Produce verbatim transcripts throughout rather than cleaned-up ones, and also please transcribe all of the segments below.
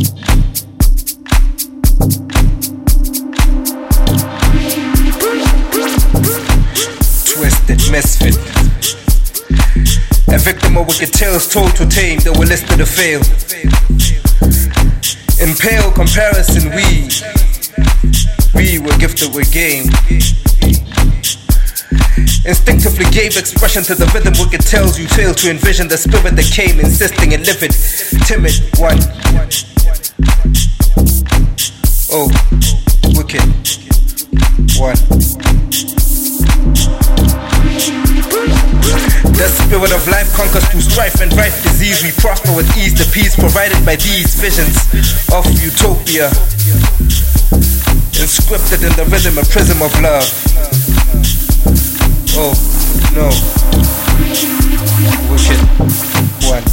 Twisted misfit, a victim of wicked tales told to tame, they were listed to fail. In pale comparison, we we were gifted with game. Instinctively gave expression to the rhythm. Wicked tales you failed to envision the spirit that came, insisting and livid, timid one. Oh, wicked one. The spirit of life conquers through strife and rife disease. We prosper with ease, the peace provided by these visions of utopia, inscripted in the rhythm, a prism of love. Oh no, wicked one.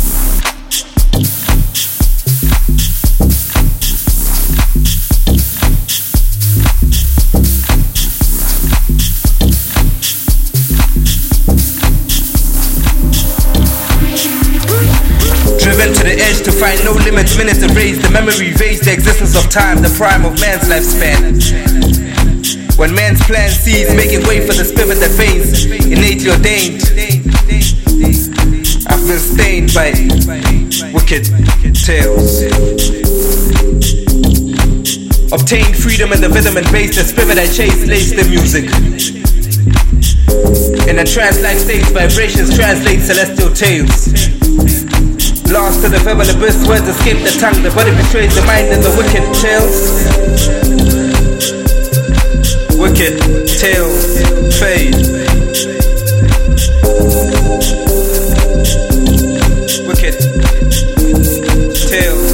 Driven to the edge to find no limits, minutes erased, the memory evades the existence of time, the prime of man's lifespan. When man's plan sees, making way for the spirit that veins, innately ordained. I've been stained by wicked tales. Obtained freedom in the rhythm and bass, the spirit I chase laced the music. In a trance-like state, vibrations translate celestial tales. Lost to the verbal abyss, words escape the tongue, the body betrays the mind in the wicked tales. Wicked tales fade. Wicked tales.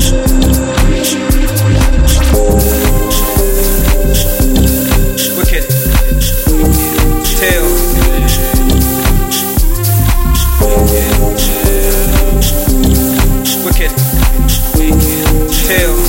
Wicked tales. Wicked tales.